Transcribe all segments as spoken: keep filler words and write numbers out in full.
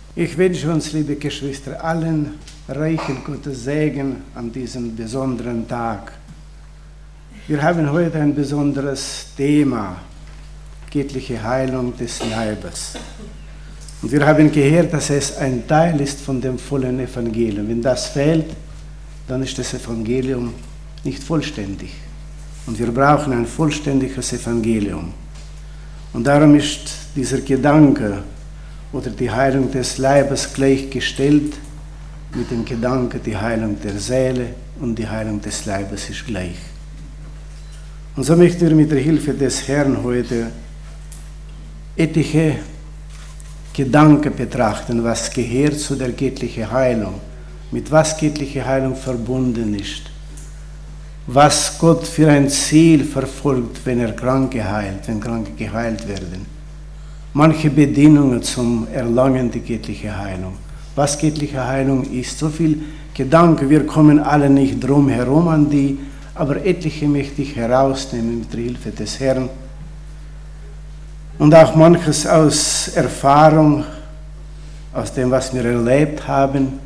Ich wünsche uns, liebe Geschwister, allen reichen Gottes Segen an diesem besonderen Tag. Wir haben heute ein besonderes Thema, göttliche Heilung des Leibes. Und wir haben gehört, dass es ein Teil ist von dem vollen Evangelium. Wenn das fehlt, dann ist das Evangelium nicht vollständig. Und wir brauchen ein vollständiges Evangelium. Und darum ist dieser Gedanke oder die Heilung des Leibes gleichgestellt mit dem Gedanke, die Heilung der Seele und die Heilung des Leibes ist gleich. Und so möchten wir mit der Hilfe des Herrn heute etliche Gedanken betrachten, was gehört zu der göttlichen Heilung, mit was göttliche Heilung verbunden ist, was Gott für ein Ziel verfolgt, wenn er Kranke heilt, wenn Kranke geheilt werden. Manche Bedingungen zum Erlangen der göttlichen Heilung. Was göttliche Heilung ist, so viel Gedanken, wir kommen alle nicht drum herum an die, aber etliche möchte ich herausnehmen mit der Hilfe des Herrn. Und auch manches aus Erfahrung, aus dem, was wir erlebt haben.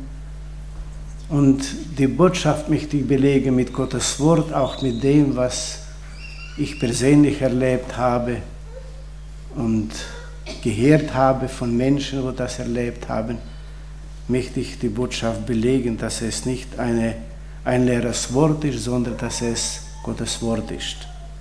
Und die Botschaft möchte ich belegen mit Gottes Wort, auch mit dem, was ich persönlich erlebt habe und gehört habe von Menschen, die das erlebt haben, möchte ich die Botschaft belegen, dass es nicht eine, ein leeres Wort ist, sondern dass es Gottes Wort ist.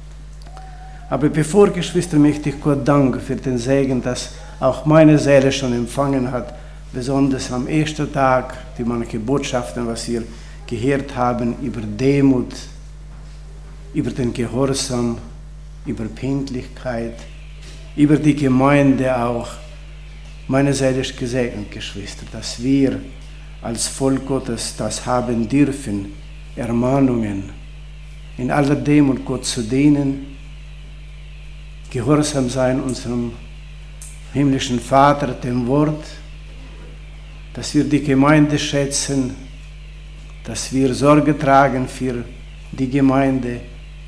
Aber bevor, Geschwister, möchte ich Gott danken für den Segen, dass auch meine Seele schon empfangen hat, besonders am ersten Tag, die manche Botschaften, was wir gehört haben, über Demut, über den Gehorsam, über Pünktlichkeit, über die Gemeinde auch. Meine Seele ist gesegnet, Geschwister, dass wir als Volk Gottes das haben dürfen, Ermahnungen, in aller Demut Gott zu dienen, gehorsam sein unserem himmlischen Vater, dem Wort, dass wir die Gemeinde schätzen, dass wir Sorge tragen für die Gemeinde,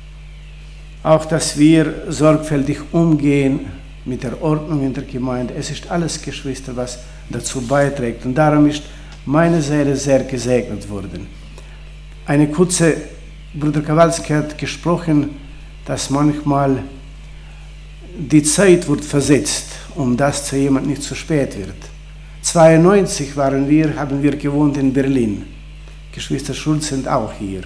auch dass wir sorgfältig umgehen mit der Ordnung in der Gemeinde. Es ist alles, Geschwister, was dazu beiträgt. Und darum ist meine Seele sehr gesegnet worden. Eine kurze, Bruder Kowalski hat gesprochen, dass manchmal die Zeit wird versetzt, um dass zu jemand nicht zu spät wird. zweiundneunzig waren wir, haben wir gewohnt in Berlin. Geschwister Schulz sind auch hier.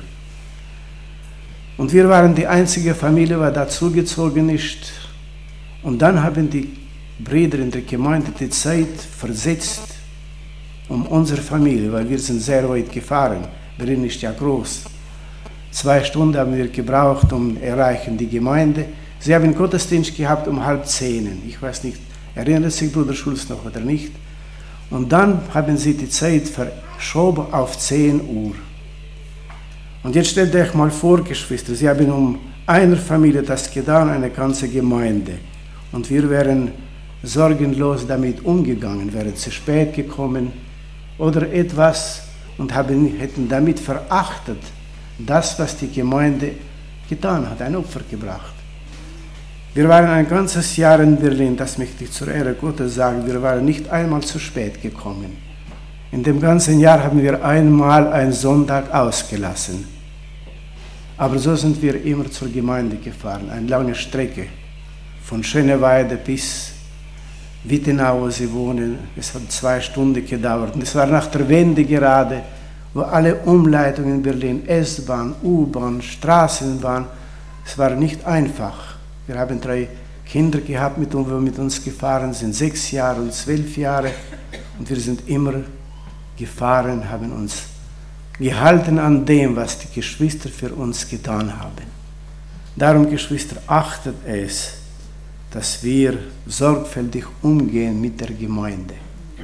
Und wir waren die einzige Familie, die dazugezogen ist. Und dann haben die Brüder in der Gemeinde die Zeit versetzt um unsere Familie, weil wir sind sehr weit gefahren. Berlin ist ja groß. Zwei Stunden haben wir gebraucht, um erreichen die Gemeinde. Sie haben Gottesdienst gehabt um halb zehn. Ich weiß nicht, erinnert sich Bruder Schulz noch oder nicht? Und dann haben sie die Zeit verschoben auf zehn Uhr. Und jetzt stellt euch mal vor, Geschwister, sie haben um einer Familie das getan, eine ganze Gemeinde. Und wir wären sorgenlos damit umgegangen, wären zu spät gekommen oder etwas und haben, hätten damit verachtet, das, was die Gemeinde getan hat, ein Opfer gebracht. Wir waren ein ganzes Jahr in Berlin, das möchte ich zur Ehre Gottes sagen, wir waren nicht einmal zu spät gekommen. In dem ganzen Jahr haben wir einmal einen Sonntag ausgelassen. Aber so sind wir immer zur Gemeinde gefahren, eine lange Strecke, von Schöneweide bis Wittenau, wo sie wohnen. Es hat zwei Stunden gedauert. Und es war nach der Wende gerade, wo alle Umleitungen in Berlin, S-Bahn, U-Bahn, Straßenbahn, es war nicht einfach. Wir haben drei Kinder gehabt, mit denen wir mit uns gefahren sind, sechs Jahre und zwölf Jahre. Und wir sind immer gefahren, haben uns gehalten an dem, was die Geschwister für uns getan haben. Darum, Geschwister, achtet es, dass wir sorgfältig umgehen mit der Gemeinde.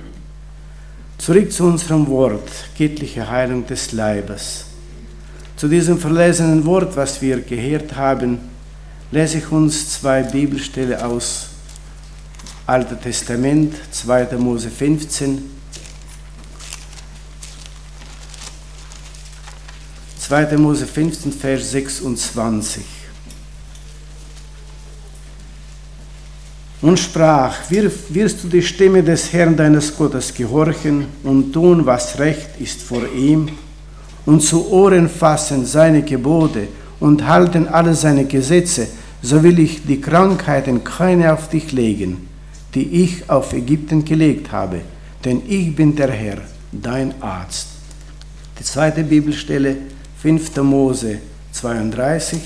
Zurück zu unserem Wort, göttliche Heilung des Leibes. Zu diesem verlesenen Wort, was wir gehört haben, lese ich uns zwei Bibelstellen aus Alten Testament, zweiter Mose fünfzehn. zweiter Mose fünfzehn, Vers sechsundzwanzig. und sprach, wirst du die Stimme des Herrn deines Gottes gehorchen und tun, was recht ist vor ihm, und zu Ohren fassen seine Gebote und halten alle seine Gesetze, so will ich die Krankheiten keine auf dich legen, die ich auf Ägypten gelegt habe, denn ich bin der Herr, dein Arzt. Die zweite Bibelstelle, fünfter Mose zweiunddreißig.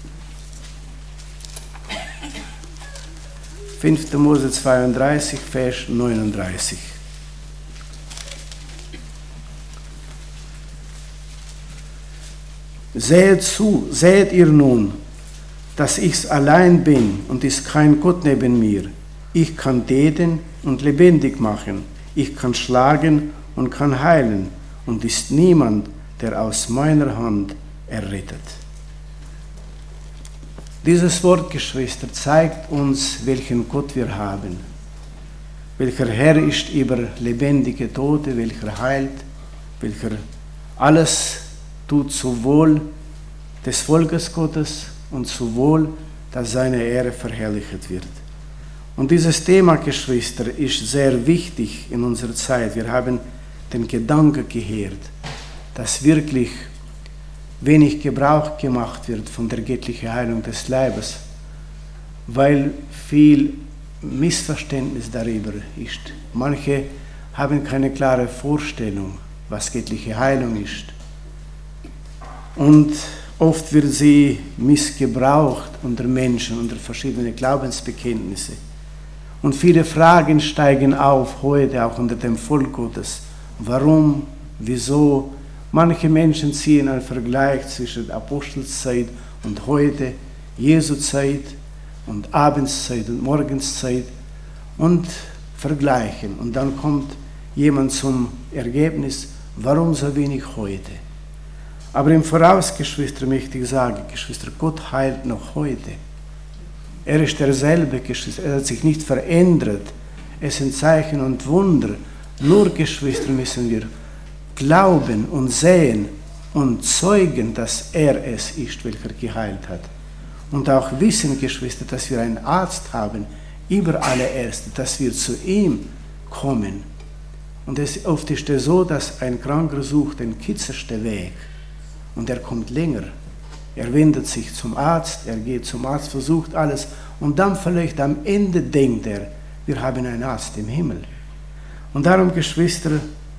fünfter Mose zweiunddreißig, Vers neununddreißig. Seht zu, seht ihr nun, dass ich allein bin und ist kein Gott neben mir. Ich kann töten und lebendig machen. Ich kann schlagen und kann heilen. Und ist niemand, der aus meiner Hand errettet. Dieses Wort, Geschwister, zeigt uns, welchen Gott wir haben. Welcher Herr ist über lebendige Tote, welcher heilt, welcher alles tut zu Wohl des Volkes Gottes und zu Wohl, dass seine Ehre verherrlicht wird. Und dieses Thema, Geschwister, ist sehr wichtig in unserer Zeit. Wir haben den Gedanken gehört, dass wirklich wenig Gebrauch gemacht wird von der göttlichen Heilung des Leibes, weil viel Missverständnis darüber ist. Manche haben keine klare Vorstellung, was göttliche Heilung ist. Und oft wird sie missgebraucht unter Menschen, unter verschiedene Glaubensbekenntnisse. Und viele Fragen steigen auf heute auch unter dem Volk Gottes. Warum? Wieso? Manche Menschen ziehen einen Vergleich zwischen der Apostelzeit und heute, Jesu Zeit und Abendszeit und Morgenszeit und vergleichen. Und dann kommt jemand zum Ergebnis, warum so wenig heute? Aber im Voraus, Geschwister, möchte ich sagen, Geschwister, Gott heilt noch heute. Er ist derselbe, Geschwister, er hat sich nicht verändert. Es sind Zeichen und Wunder. Nur, Geschwister, müssen wir glauben und sehen und zeugen, dass er es ist, welcher geheilt hat. Und auch wissen, Geschwister, dass wir einen Arzt haben, über alle Ärzte, dass wir zu ihm kommen. Und es oft ist es so, dass ein Kranker sucht den kürzeren Weg und er kommt länger. Er wendet sich zum Arzt, er geht zum Arzt, versucht alles und dann vielleicht am Ende denkt er, wir haben einen Arzt im Himmel. Und darum, Geschwister,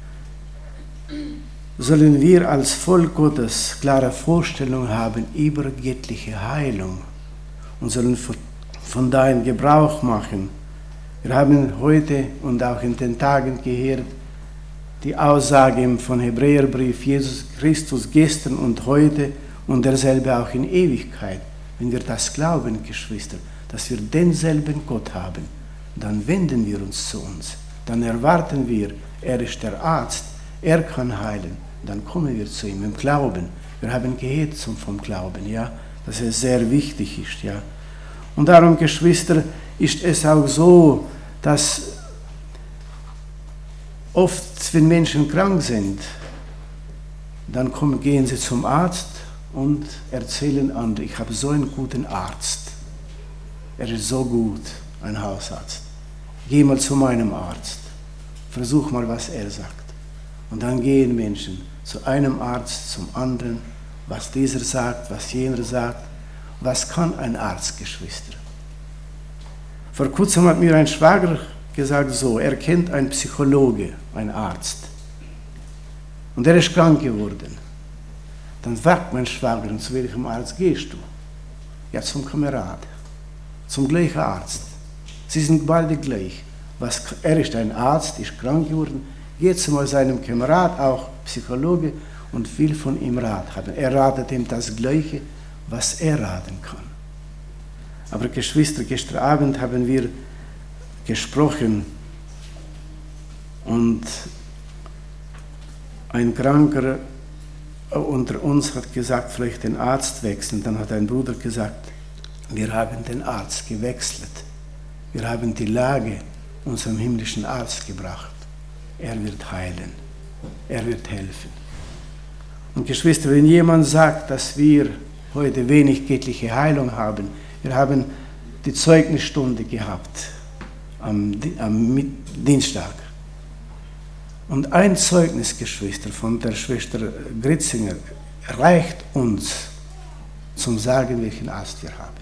sollen wir als Volk Gottes klare Vorstellung haben über göttliche Heilung und sollen von dahin Gebrauch machen. Wir haben heute und auch in den Tagen gehört die Aussage von Hebräerbrief, Jesus Christus gestern und heute und derselbe auch in Ewigkeit. Wenn wir das glauben, Geschwister, dass wir denselben Gott haben, dann wenden wir uns zu uns. Dann erwarten wir, er ist der Arzt, er kann heilen. Dann kommen wir zu ihm im Glauben. Wir haben gehört zum, vom Glauben, ja, dass es sehr wichtig ist, ja. Und darum, Geschwister, ist es auch so, dass oft, wenn Menschen krank sind, dann kommen, gehen sie zum Arzt und erzählen anderen, ich habe so einen guten Arzt. Er ist so gut, ein Hausarzt. Geh mal zu meinem Arzt. Versuch mal, was er sagt. Und dann gehen Menschen zu einem Arzt, zum anderen, was dieser sagt, was jener sagt. Was kann ein Arzt, Geschwister? Vor kurzem hat mir ein Schwager gesagt, so, er kennt einen Psychologe, einen Arzt. Und er ist krank geworden. Dann fragt mein Schwager, zu welchem Arzt gehst du? Ja, zum Kamerad, zum gleichen Arzt. Sie sind beide gleich. Was, er ist ein Arzt, ist krank geworden, geht zu seinem Kamerad, auch Psychologe, und will von ihm Rat haben. Er ratet ihm das Gleiche, was er raten kann. Aber Geschwister, gestern Abend haben wir gesprochen und ein Kranker unter uns hat gesagt, vielleicht den Arzt wechseln. Dann hat ein Bruder gesagt, wir haben den Arzt gewechselt. Wir haben die Lage unserem himmlischen Arzt gebracht. Er wird heilen. Er wird helfen. Und Geschwister, wenn jemand sagt, dass wir heute wenig göttliche Heilung haben, wir haben die Zeugnisstunde gehabt am, am Dienstag. Und ein Zeugnis, Geschwister, von der Schwester Gritzinger reicht uns zum Sagen, welchen Ast wir haben.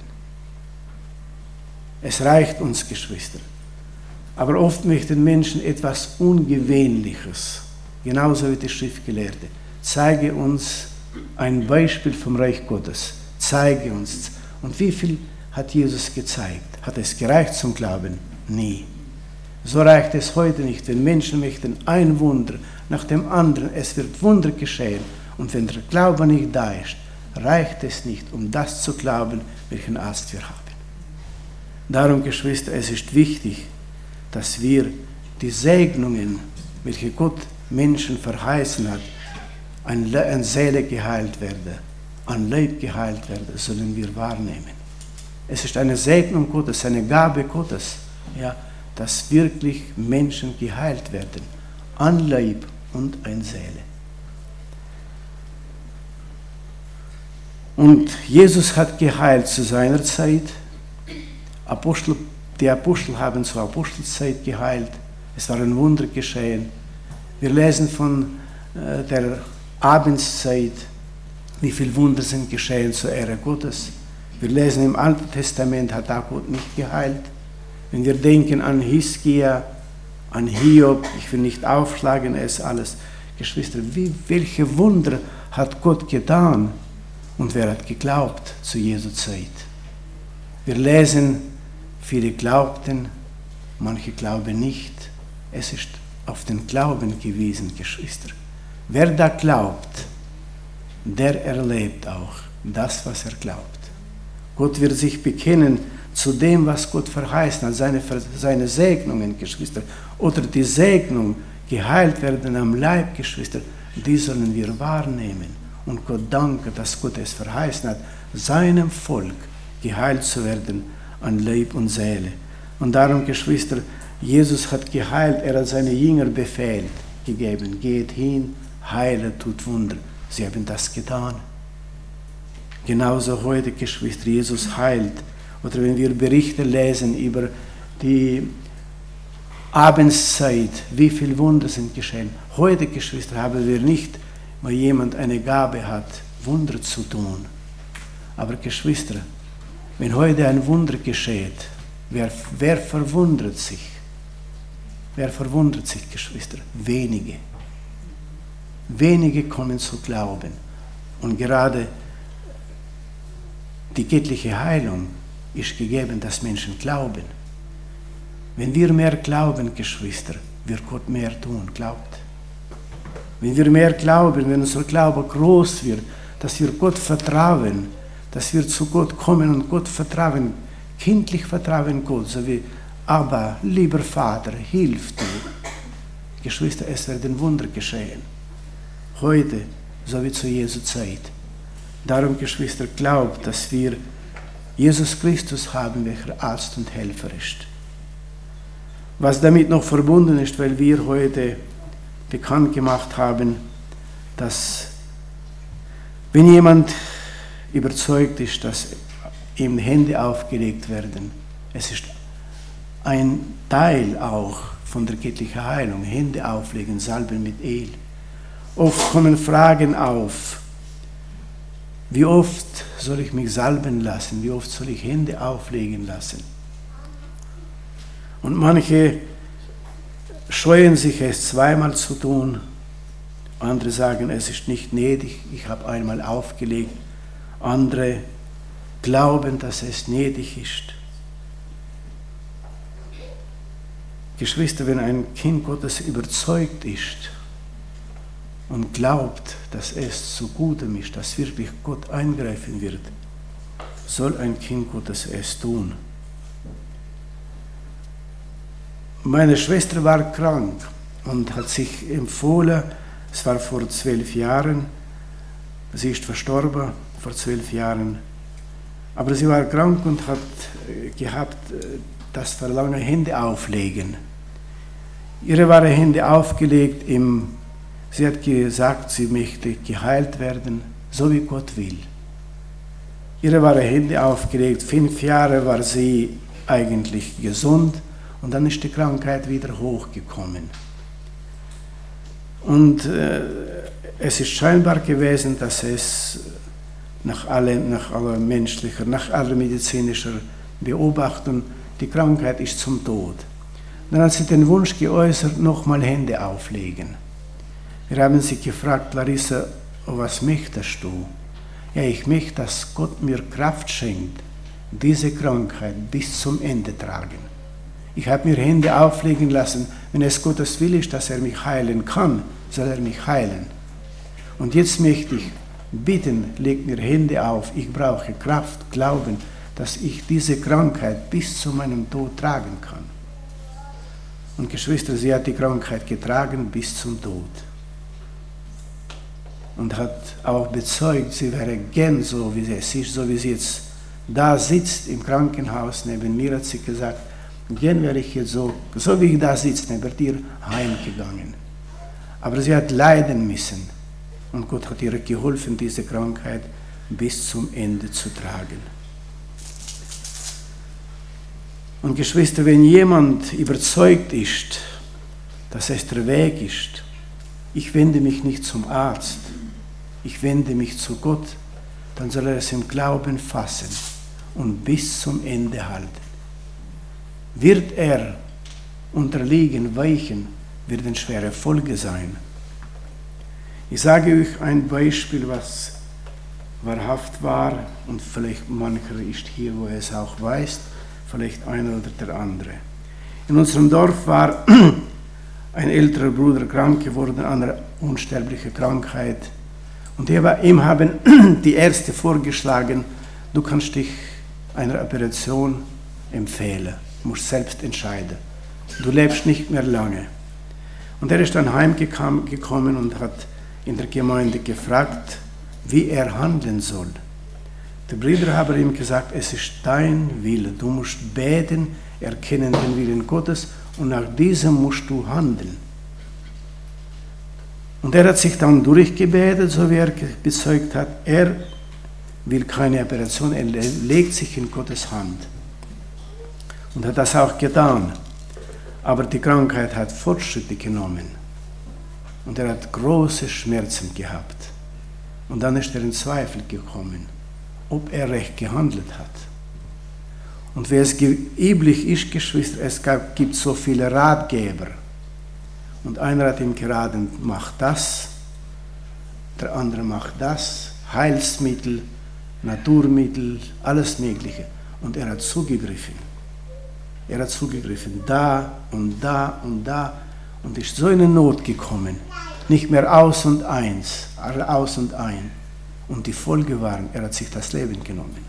Es reicht uns, Geschwister. Aber oft möchten Menschen etwas Ungewöhnliches, genauso wie die Schriftgelehrte. Zeige uns ein Beispiel vom Reich Gottes. Zeige uns. Und wie viel hat Jesus gezeigt? Hat es gereicht zum Glauben? Nie. So reicht es heute nicht, wenn Menschen möchten ein Wunder nach dem anderen. Es wird Wunder geschehen. Und wenn der Glaube nicht da ist, reicht es nicht, um das zu glauben, welchen Arzt wir haben. Darum, Geschwister, es ist wichtig, dass wir die Segnungen, welche Gott Menschen verheißen hat, an, an Seele geheilt werde, an Leib geheilt werde, sollen wir wahrnehmen. Es ist eine Segnung Gottes, eine Gabe Gottes, ja, dass wirklich Menschen geheilt werden, an Leib und an Seele. Und Jesus hat geheilt zu seiner Zeit. Apostel, die Apostel haben zur Apostelzeit geheilt. Es waren Wunder geschehen. Wir lesen von äh, der Abendszeit, wie viele Wunder sind geschehen zur Ehre Gottes. Wir lesen im Alten Testament, hat auch Gott nicht geheilt. Wenn wir denken an Hiskia, an Hiob, ich will nicht aufschlagen, es alles. Geschwister, wie, welche Wunder hat Gott getan? Und wer hat geglaubt zu Jesu Zeit? Wir lesen, viele glaubten, manche glauben nicht. Es ist auf den Glauben gewesen, Geschwister. Wer da glaubt, der erlebt auch das, was er glaubt. Gott wird sich bekennen zu dem, was Gott verheißen hat, seine, seine Segnungen, Geschwister, oder die Segnung, geheilt werden am Leib, Geschwister, die sollen wir wahrnehmen. Und Gott danke, dass Gott es verheißen hat, seinem Volk geheilt zu werden an Leib und Seele. Und darum, Geschwister, Jesus hat geheilt, er hat seine Jünger Befehl gegeben, geht hin, heile, tut Wunder. Sie haben das getan. Genauso heute, Geschwister, Jesus heilt. Oder wenn wir Berichte lesen über die Abendszeit, wie viele Wunder sind geschehen. Heute, Geschwister, haben wir nicht, weil jemand eine Gabe hat, Wunder zu tun. Aber Geschwister, wenn heute ein Wunder geschieht, wer, wer verwundert sich? Wer verwundert sich, Geschwister? Wenige. Wenige kommen zu glauben. Und gerade die göttliche Heilung ist gegeben, dass Menschen glauben. Wenn wir mehr glauben, Geschwister, wird Gott mehr tun. Glaubt. Wenn wir mehr glauben, wenn unser Glaube groß wird, dass wir Gott vertrauen, dass wir zu Gott kommen und Gott vertrauen, kindlich vertrauen Gott, so wie aber, lieber Vater, hilf du. Geschwister, es werden Wunder geschehen. Heute, so wie zu Jesu Zeit. Darum, Geschwister, glaubt, dass wir Jesus Christus haben, welcher Arzt und Helfer ist. Was damit noch verbunden ist, weil wir heute bekannt gemacht haben, dass wenn jemand überzeugt ist, dass ihm Hände aufgelegt werden, es ist ein Teil auch von der göttlichen Heilung, Hände auflegen, salben mit Öl. Oft kommen Fragen auf, wie oft soll ich mich salben lassen, wie oft soll ich Hände auflegen lassen? Und manche scheuen sich es zweimal zu tun, andere sagen, es ist nicht nötig, ich habe einmal aufgelegt, andere glauben, dass es nötig ist. Geschwister, wenn ein Kind Gottes überzeugt ist und glaubt, dass es zu Gutem ist, dass wirklich Gott eingreifen wird, soll ein Kind Gottes es tun. Meine Schwester war krank und hat sich empfohlen, es war vor zwölf Jahren, sie ist verstorben vor zwölf Jahren, aber sie war krank und hat gehabt das Verlangen, Hände auflegen. Ihre waren Hände aufgelegt, im, sie hat gesagt, sie möchte geheilt werden, so wie Gott will. Ihre waren Hände aufgelegt, fünf Jahre war sie eigentlich gesund Und dann ist die Krankheit wieder hochgekommen. Und äh, es ist scheinbar gewesen, dass es nach aller, nach aller menschlicher, nach aller medizinischer Beobachtung, die Krankheit ist zum Tod. Dann hat sie den Wunsch geäußert, nochmal Hände auflegen. Wir haben sie gefragt, Larissa, was möchtest du? Ja, ich möchte, dass Gott mir Kraft schenkt, diese Krankheit bis zum Ende tragen. Ich habe mir Hände auflegen lassen, wenn es Gottes Wille ist, dass er mich heilen kann, soll er mich heilen. Und jetzt möchte ich bitten, legt mir Hände auf, ich brauche Kraft, Glauben, dass ich diese Krankheit bis zu meinem Tod tragen kann. Und Geschwister, sie hat die Krankheit getragen bis zum Tod. Und hat auch bezeugt, sie wäre gern so, wie sie es ist, so wie sie jetzt da sitzt im Krankenhaus neben mir, hat sie gesagt, gern wäre ich jetzt so, so wie ich da sitze, neben dir heimgegangen. Aber sie hat leiden müssen und Gott hat ihr geholfen, diese Krankheit bis zum Ende zu tragen. Und Geschwister, wenn jemand überzeugt ist, dass es der Weg ist, ich wende mich nicht zum Arzt, ich wende mich zu Gott, dann soll er es im Glauben fassen und bis zum Ende halten. Wird er unterliegen, weichen, werden schwere Folge sein. Ich sage euch ein Beispiel, was wahrhaft war, und vielleicht mancher ist hier, wo er es auch weiß, vielleicht einer oder der andere. In unserem Dorf war ein älterer Bruder krank geworden an einer unsterblichen Krankheit. Und ihm haben die Ärzte vorgeschlagen, du kannst dich einer Operation empfehlen, du musst selbst entscheiden. Du lebst nicht mehr lange. Und er ist dann heimgekommen und hat in der Gemeinde gefragt, wie er handeln soll. Die Brüder haben ihm gesagt, es ist dein Wille, du musst beten, erkennen den Willen Gottes und nach diesem musst du handeln. Und er hat sich dann durchgebetet, so wie er bezeugt hat, er will keine Operation, er legt sich in Gottes Hand. Und hat das auch getan. Aber die Krankheit hat Fortschritte genommen. Und er hat große Schmerzen gehabt. Und dann ist er in Zweifel gekommen, ob er recht gehandelt hat. Und wie es üblich ist, Geschwister, es gibt so viele Ratgeber. Und einer hat ihm geraten, mach das, der andere macht das, Heilsmittel, Naturmittel, alles Mögliche. Und er hat zugegriffen. Er hat zugegriffen, da und da und da, und ist so in eine Not gekommen. Nicht mehr aus und eins, aus und ein. Und die Folge war, er hat sich das Leben genommen.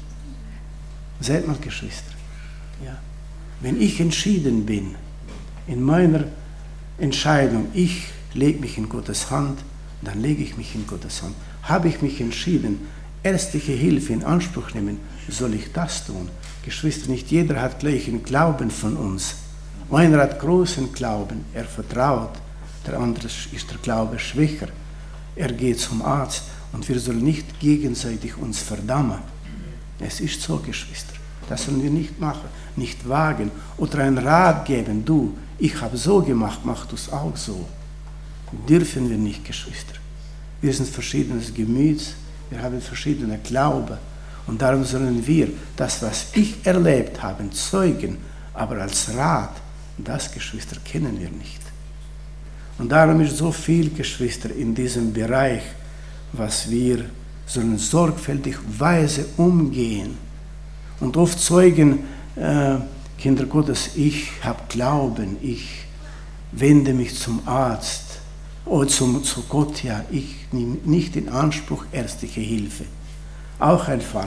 Seht mal, Geschwister, ja. Wenn ich entschieden bin, in meiner Entscheidung, ich lege mich in Gottes Hand, dann lege ich mich in Gottes Hand. Habe ich mich entschieden, ärztliche Hilfe in Anspruch nehmen, soll ich das tun? Geschwister, nicht jeder hat gleichen Glauben von uns. Einer hat großen Glauben, er vertraut, der andere ist der Glaube schwächer. Er geht zum Arzt und wir sollen nicht gegenseitig uns verdammen. Es ist so, Geschwister, das sollen wir nicht machen, nicht wagen oder einen Rat geben, du, ich habe so gemacht, mach du es auch so. Dürfen wir nicht, Geschwister. Wir sind verschiedenes Gemüts, wir haben verschiedene Glauben und darum sollen wir das, was ich erlebt habe, zeugen, aber als Rat, das, Geschwister, kennen wir nicht. Und darum ist so viel, Geschwister, in diesem Bereich, was wir sollen sorgfältig, weise umgehen. Und oft zeugen äh, Kinder Gottes, ich habe Glauben, ich wende mich zum Arzt oder zum, zu Gott, ja, ich nehme nicht in Anspruch ärztliche Hilfe. Auch ein Fall.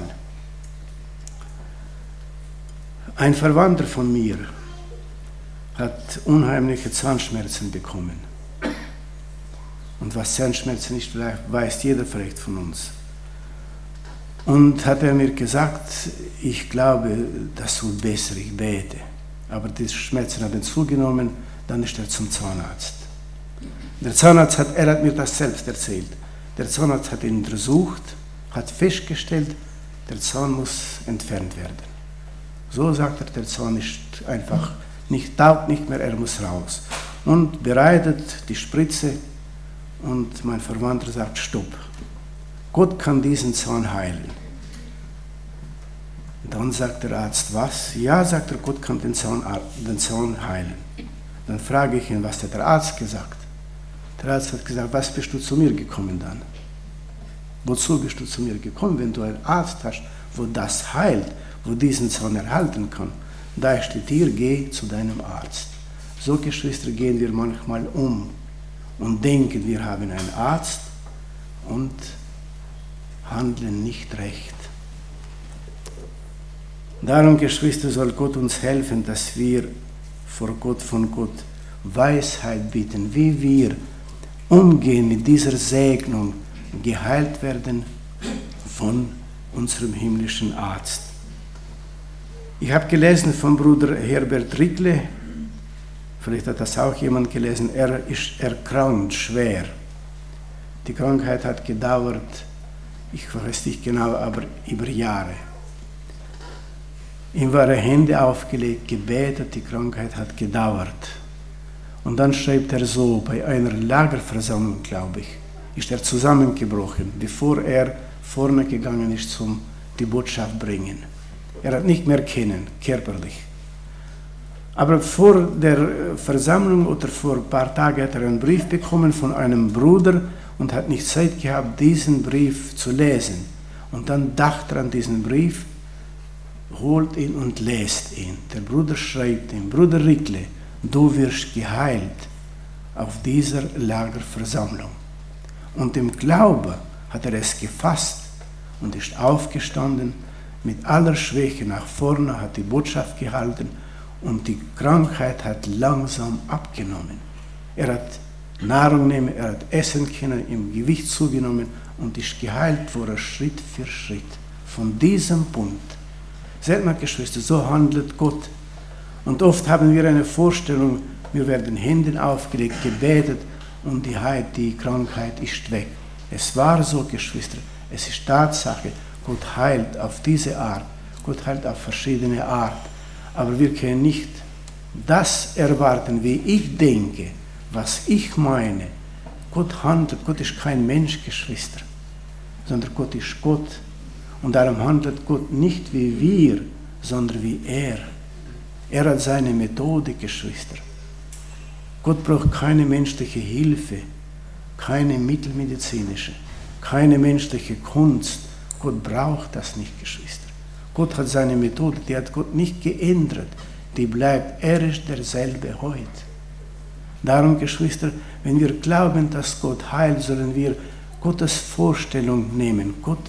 Ein Verwandter von mir hat unheimliche Zahnschmerzen bekommen. Und was Zahnschmerzen ist, weiß jeder vielleicht von uns. Und hat er mir gesagt, ich glaube, das wird besser, ich bete. Aber die Schmerzen haben zugenommen, dann ist er zum Zahnarzt. Der Zahnarzt hat, er hat mir das selbst erzählt. Der Zahnarzt hat ihn untersucht, hat festgestellt, der Zahn muss entfernt werden. So sagt er, der Zahn ist einfach nicht taugt nicht mehr, er muss raus. Und bereitet die Spritze und mein Verwandter sagt, stopp. Gott kann diesen Zahn heilen. Dann sagt der Arzt, was? Ja, sagt er, Gott kann den Zahn, den Zahn heilen. Dann frage ich ihn, was hat der Arzt gesagt? Der Arzt hat gesagt, was bist du zu mir gekommen dann? Wozu bist du zu mir gekommen, wenn du einen Arzt hast, wo das heilt, wo diesen Zahn erhalten kann? Da steht hier, geh zu deinem Arzt. So, Geschwister, gehen wir manchmal um und denken, wir haben einen Arzt und handeln nicht recht. Darum, Geschwister, soll Gott uns helfen, dass wir vor Gott, von Gott Weisheit bitten, wie wir umgehen mit dieser Segnung, geheilt werden von unserem himmlischen Arzt. Ich habe gelesen von Bruder Herbert Rickle, vielleicht hat das auch jemand gelesen, er ist erkrankt, schwer. Die Krankheit hat gedauert, ich weiß nicht genau, aber über Jahre. Ihm waren Hände aufgelegt, gebetet, die Krankheit hat gedauert. Und dann schreibt er so, bei einer Lagerversammlung, glaube ich, ist er zusammengebrochen, bevor er vorne gegangen ist zum die Botschaft bringen. Er hat nicht mehr kennen, körperlich. Aber vor der Versammlung oder vor ein paar Tagen hat er einen Brief bekommen von einem Bruder und hat nicht Zeit gehabt, diesen Brief zu lesen. Und dann dachte er an diesen Brief, holt ihn und lest ihn. Der Bruder schreibt ihm, Bruder Rickle, du wirst geheilt auf dieser Lagerversammlung. Und im Glauben hat er es gefasst und ist aufgestanden, mit aller Schwäche nach vorne, hat die Botschaft gehalten und die Krankheit hat langsam abgenommen. Er hat Nahrung nehmen, er hat essen können, im Gewicht zugenommen und ist geheilt worden, Schritt für Schritt. Von diesem Punkt. Seht mal, Geschwister, so handelt Gott. Und oft haben wir eine Vorstellung, wir werden Hände aufgelegt, gebetet und die, Heil, die Krankheit ist weg. Es war so, Geschwister, es ist Tatsache, Gott heilt auf diese Art, Gott heilt auf verschiedene Art. Aber wir können nicht das erwarten, wie ich denke, was ich meine. Gott handelt, Gott ist kein Mensch, Geschwister, sondern Gott ist Gott. Und darum handelt Gott nicht wie wir, sondern wie er. Er hat seine Methode, Geschwister. Gott braucht keine menschliche Hilfe, keine mittelmedizinische, keine menschliche Kunst. Gott braucht das nicht, Geschwister. Gott hat seine Methode, die hat Gott nicht geändert. Die bleibt, er ist derselbe heute. Darum, Geschwister, wenn wir glauben, dass Gott heilt, sollen wir Gottes Vorstellung nehmen. Gott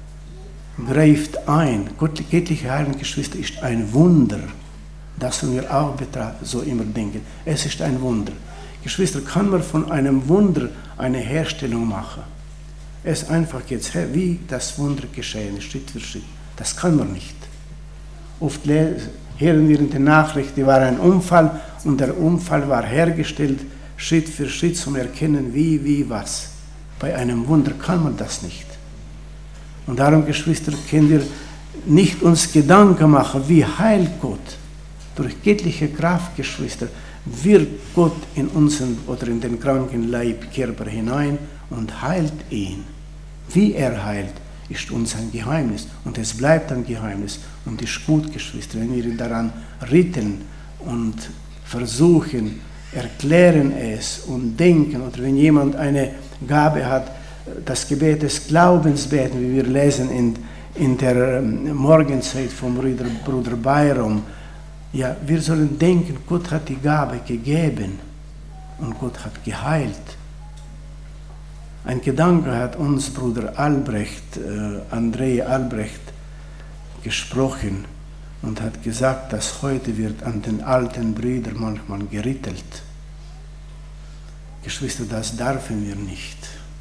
greift ein. Göttliche Heilung, Geschwister, ist ein Wunder. Das sollen wir auch betrachten, so immer denken. Es ist ein Wunder. Geschwister, kann man von einem Wunder eine Herstellung machen? Es einfach jetzt, wie das Wunder geschehen ist, Schritt für Schritt. Das kann man nicht. Oft hören wir in den Nachrichten, es war ein Unfall und der Unfall war hergestellt, Schritt für Schritt zum Erkennen, wie, wie, was. Bei einem Wunder kann man das nicht. Und darum, Geschwister, können wir nicht uns Gedanken machen, wie heilt Gott. Durch göttliche Kraft, Geschwister, wirkt Gott in unseren oder in den kranken Leib, Körper hinein und heilt ihn. Wie er heilt, ist uns ein Geheimnis und es bleibt ein Geheimnis und ist gut, Geschwister, wenn wir daran ritten und versuchen, erklären es und denken, oder wenn jemand eine Gabe hat, das Gebet des Glaubens beten, wie wir lesen in, in der Morgenzeit vom Bruder, Bruder Bayram. Ja, wir sollen denken, Gott hat die Gabe gegeben und Gott hat geheilt. Ein Gedanke hat uns Bruder Albrecht, äh, André Albrecht, gesprochen und hat gesagt, dass heute wird an den alten Brüdern manchmal gerittelt. Geschwister, das dürfen wir nicht.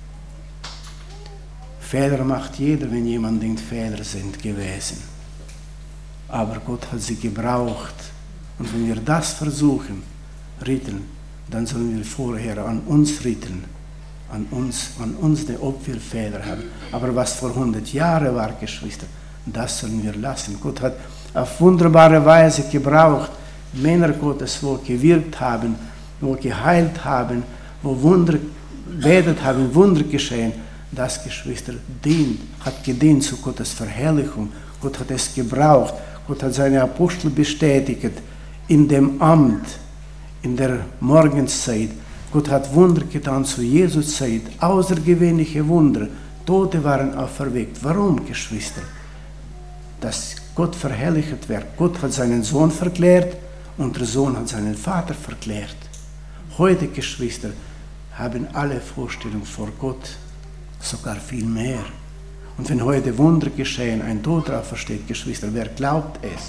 Fehler macht jeder, wenn jemand denkt, Fehler sind gewesen. Aber Gott hat sie gebraucht. Und wenn wir das versuchen, ritten, dann sollen wir vorher an uns ritten. An uns, an uns, ob wir Fehler haben. Aber was vor hundert Jahren war, Geschwister, das sollen wir lassen. Gott hat auf wunderbare Weise gebraucht, Männer Gottes, wo gewirkt haben, wo geheilt haben, wo Wunder gebetet haben, Wunder geschehen, das, Geschwister, dient, hat gedient zu Gottes Verherrlichung. Gott hat es gebraucht. Gott hat seine Apostel bestätigt in dem Amt, in der Morgenszeit. Gott hat Wunder getan zu Jesu Zeit, außergewöhnliche Wunder. Tote waren auferweckt. Warum, Geschwister? Dass Gott verherrlicht wird. Gott hat seinen Sohn verklärt und der Sohn hat seinen Vater verklärt. Heute, Geschwister, haben alle Vorstellungen vor Gott, sogar viel mehr. Und wenn heute Wunder geschehen, ein Toter aufersteht, Geschwister, wer glaubt es?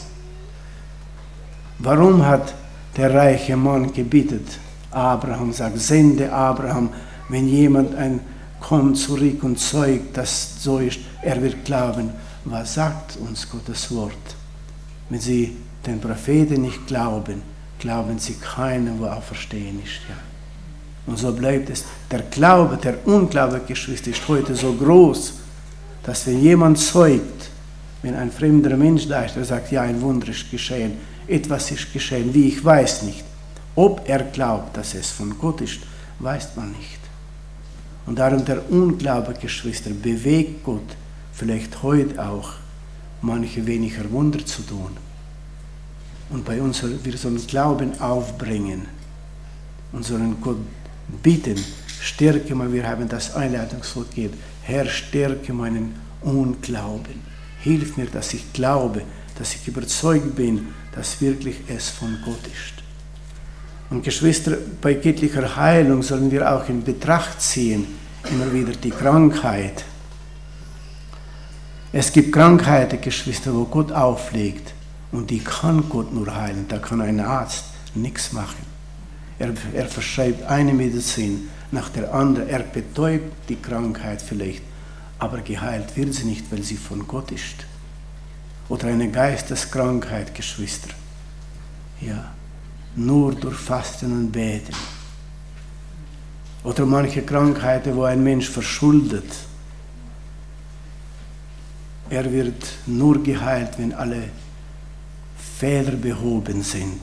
Warum hat der reiche Mann gebietet? Abraham sagt, sende Abraham, wenn jemand ein kommt zurück und zeugt, dass so ist, er wird glauben. Was sagt uns Gottes Wort? Wenn sie den Propheten nicht glauben, glauben sie keinem, wo auferstehen ist. Ja. Und so bleibt es. Der Glaube, der Unglaube, Geschwister, ist heute so groß, dass wenn jemand zeugt, wenn ein fremder Mensch da ist, der sagt, ja, ein Wunder ist geschehen, etwas ist geschehen, wie ich weiß nicht. Ob er glaubt, dass es von Gott ist, weiß man nicht. Und darum der Unglaube, Geschwister, bewegt Gott, vielleicht heute auch, manche weniger Wunder zu tun. Und bei uns, wir sollen Glauben aufbringen und sollen Gott bitten, stärke mal, wir haben das Einleitungswort gegeben, Herr, stärke meinen Unglauben. Hilf mir, dass ich glaube, dass ich überzeugt bin, dass wirklich es von Gott ist. Und Geschwister, bei göttlicher Heilung sollen wir auch in Betracht ziehen, immer wieder die Krankheit. Es gibt Krankheiten, Geschwister, wo Gott auflegt und die kann Gott nur heilen. Da kann ein Arzt nichts machen. Er, er verschreibt eine Medizin nach der anderen. Er betäubt die Krankheit vielleicht, aber geheilt wird sie nicht, weil sie von Gott ist. Oder eine Geisteskrankheit, Geschwister. Ja, nur durch Fasten und Beten. Oder manche Krankheiten, wo ein Mensch verschuldet. Er wird nur geheilt, wenn alle Fehler behoben sind.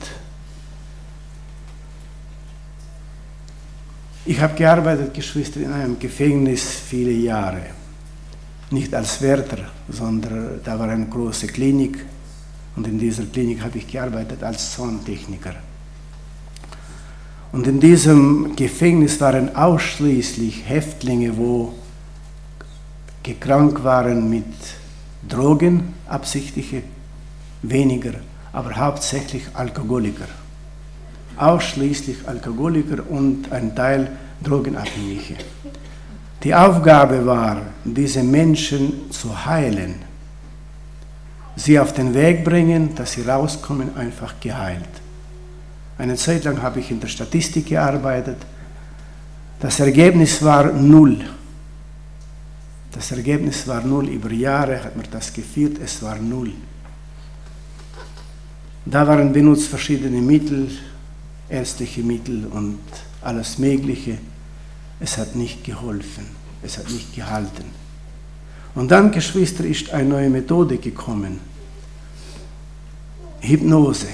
Ich habe gearbeitet, Geschwister, in einem Gefängnis viele Jahre. Nicht als Wärter, sondern da war eine große Klinik und in dieser Klinik habe ich gearbeitet als Zahntechniker. Und in diesem Gefängnis waren ausschließlich Häftlinge, wo gekrankt waren mit Drogen, absichtliche, weniger, aber hauptsächlich Alkoholiker. Ausschließlich Alkoholiker und ein Teil Drogenabhängige. Die Aufgabe war, diese Menschen zu heilen, sie auf den Weg bringen, dass sie rauskommen, einfach geheilt. Eine Zeit lang habe ich in der Statistik gearbeitet. Das Ergebnis war null. Das Ergebnis war null. Über Jahre hat man das geführt, es war null. Da waren benutzt verschiedene Mittel, ärztliche Mittel und alles Mögliche. Es hat nicht geholfen, es hat nicht gehalten. Und dann, Geschwister, ist eine neue Methode gekommen. Hypnose.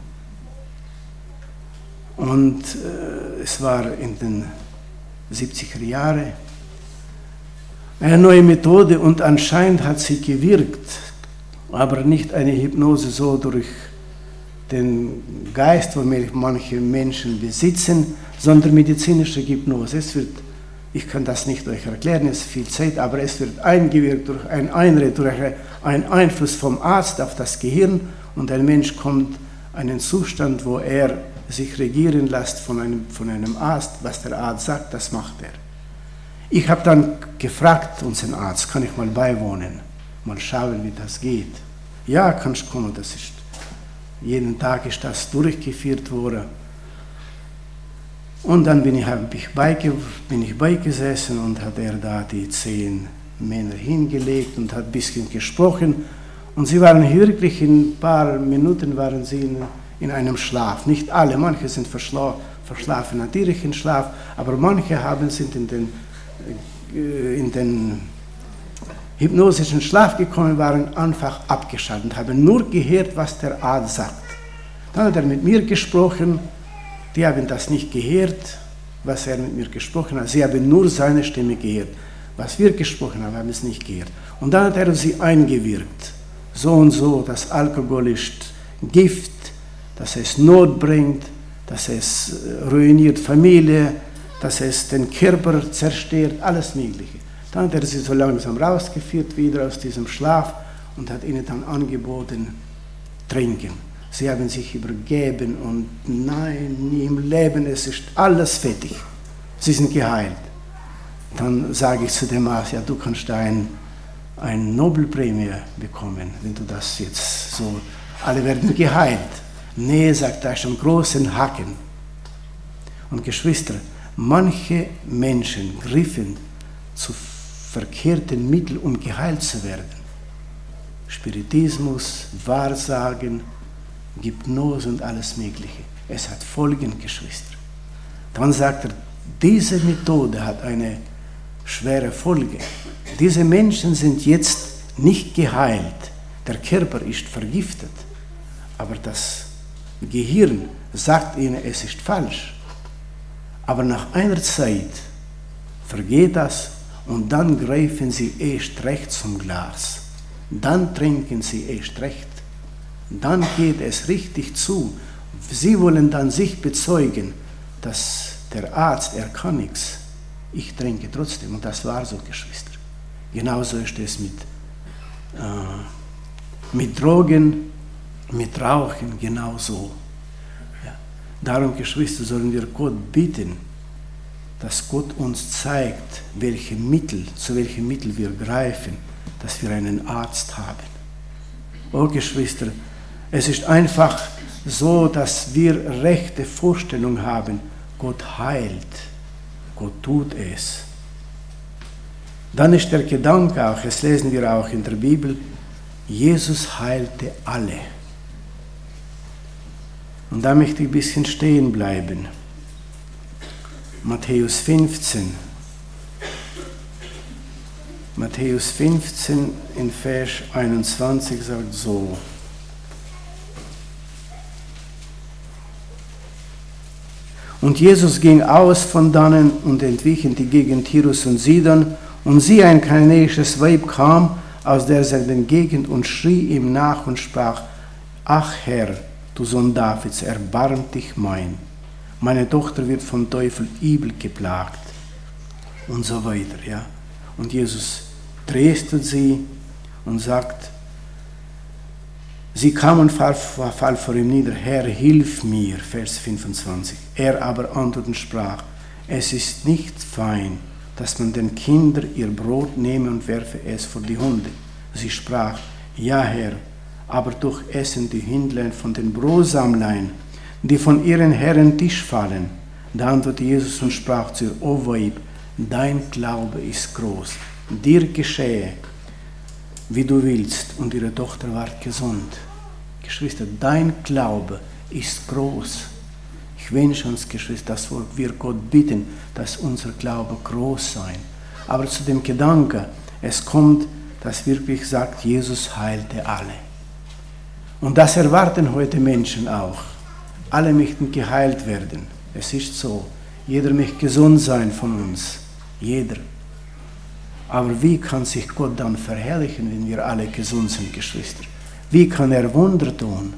Und äh, es war in den siebziger Jahren eine neue Methode und anscheinend hat sie gewirkt, aber nicht eine Hypnose so durch den Geist, wo manche Menschen besitzen, sondern medizinische Hypnose. Es wird, ich kann das nicht euch erklären, es ist viel Zeit, aber es wird eingewirkt durch ein Einred, durch einen Einfluss vom Arzt auf das Gehirn und ein Mensch kommt in einen Zustand, wo er sich regieren lässt von einem, von einem Arzt, was der Arzt sagt, das macht er. Ich habe dann gefragt, unseren Arzt, kann ich mal beiwohnen, mal schauen, wie das geht. Ja, kannst du kommen, das ist, jeden Tag ist das durchgeführt worden. Und dann bin ich, ich, beige, bin ich beigesessen und hat er da die zehn Männer hingelegt und hat ein bisschen gesprochen. Und sie waren wirklich, in ein paar Minuten waren sie in, in einem Schlaf. Nicht alle, manche sind verschla verschlafen, natürlich in Schlaf, aber manche haben, sind in den, in den hypnosischen Schlaf gekommen, waren einfach abgeschaltet, haben nur gehört, was der Arzt sagt. Dann hat er mit mir gesprochen, die haben das nicht gehört, was er mit mir gesprochen hat. Sie haben nur seine Stimme gehört. Was wir gesprochen haben, haben es nicht gehört. Und dann hat er sie eingewirkt. So und so, das Alkohol ist Gift, dass es Not bringt, dass es ruiniert Familie, dass es den Körper zerstört, alles Mögliche. Dann hat er sie so langsam rausgeführt, wieder aus diesem Schlaf und hat ihnen dann angeboten, trinken. Sie haben sich übergeben und nein, nie im Leben, es ist alles fertig. Sie sind geheilt. Dann sage ich zu dem Arzt, ja, du kannst da ein, eine Nobelprämie bekommen, wenn du das jetzt so, alle werden geheilt. Nee, sagt er, schon großen Haken. Und Geschwister, manche Menschen griffen zu verkehrten Mitteln, um geheilt zu werden. Spiritismus, Wahrsagen, Hypnose und alles Mögliche. Es hat Folgen, Geschwister. Dann sagt er, diese Methode hat eine schwere Folge. Diese Menschen sind jetzt nicht geheilt. Der Körper ist vergiftet. Aber das Gehirn sagt ihnen, es ist falsch. Aber nach einer Zeit vergeht das und dann greifen sie erst recht zum Glas. Dann trinken sie erst recht. Dann geht es richtig zu. Sie wollen dann sich bezeugen, dass der Arzt, er kann nichts. Ich trinke trotzdem. Und das war so, Geschwister. Genauso ist es mit, äh, mit Drogen, mit Rauchen, genauso. Ja. Darum, Geschwister, sollen wir Gott bitten, dass Gott uns zeigt, welche Mittel, zu welchen Mitteln wir greifen, dass wir einen Arzt haben. Oh, Geschwister, es ist einfach so, dass wir rechte Vorstellung haben, Gott heilt, Gott tut es. Dann ist der Gedanke auch, das lesen wir auch in der Bibel, Jesus heilte alle. Und da möchte ich ein bisschen stehen bleiben. Matthäus fünfzehn. Matthäus fünfzehn in Vers einundzwanzig sagt so. Und Jesus ging aus von dannen und entwich in die Gegend Tyrus und Sidon, und siehe, ein kananäisches Weib kam aus derselben Gegend und schrie ihm nach und sprach, ach Herr, du Sohn Davids, erbarm dich mein. Meine Tochter wird vom Teufel übel geplagt. Und so weiter, ja. Und Jesus tröstet sie und sagt, sie kam und fall vor ihm nieder, Herr, hilf mir, Vers fünfundzwanzig. Er aber antwortete und sprach, es ist nicht fein, dass man den Kindern ihr Brot nehme und werfe es vor die Hunde. Sie sprach, ja Herr, aber doch essen die Hündlein von den Brosammlein, die von ihren Herren Tisch fallen. Da antwortete Jesus und sprach zu ihr, o Weib, dein Glaube ist groß, dir geschehe, wie du willst, und ihre Tochter ward gesund. Geschwister, dein Glaube ist groß. Ich wünsche uns, Geschwister, dass wir Gott bitten, dass unser Glaube groß sein. Aber zu dem Gedanken, es kommt, dass wirklich sagt, Jesus heilte alle. Und das erwarten heute Menschen auch. Alle möchten geheilt werden. Es ist so. Jeder möchte gesund sein von uns. Jeder. Aber wie kann sich Gott dann verherrlichen, wenn wir alle gesund sind, Geschwister? Wie kann er Wunder tun?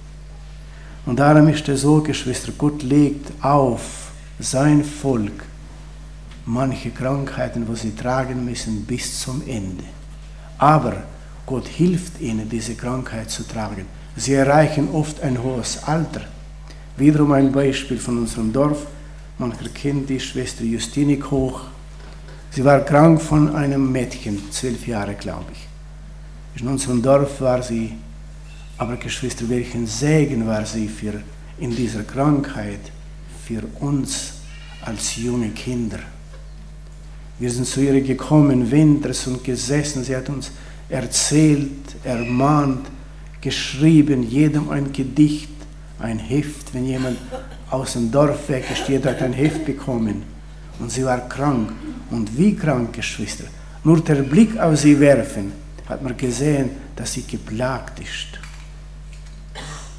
Und darum ist es so, Geschwister, Gott legt auf sein Volk manche Krankheiten, wo sie tragen müssen bis zum Ende. Aber Gott hilft ihnen, diese Krankheit zu tragen. Sie erreichen oft ein hohes Alter. Wiederum ein Beispiel von unserem Dorf. Mancher kennt die Schwester Justine Koch. Sie war krank von einem Mädchen, zwölf Jahre, glaube ich. In unserem Dorf war sie, aber Geschwister, welchen Segen war sie für in dieser Krankheit für uns als junge Kinder. Wir sind zu ihr gekommen, winters und gesessen. Sie hat uns erzählt, ermahnt, geschrieben, jedem ein Gedicht, ein Heft. Wenn jemand aus dem Dorf weggesteht, hat ein Heft bekommen. Und sie war krank. Und wie krank, Geschwister? Nur der Blick auf sie werfen, hat man gesehen, dass sie geplagt ist.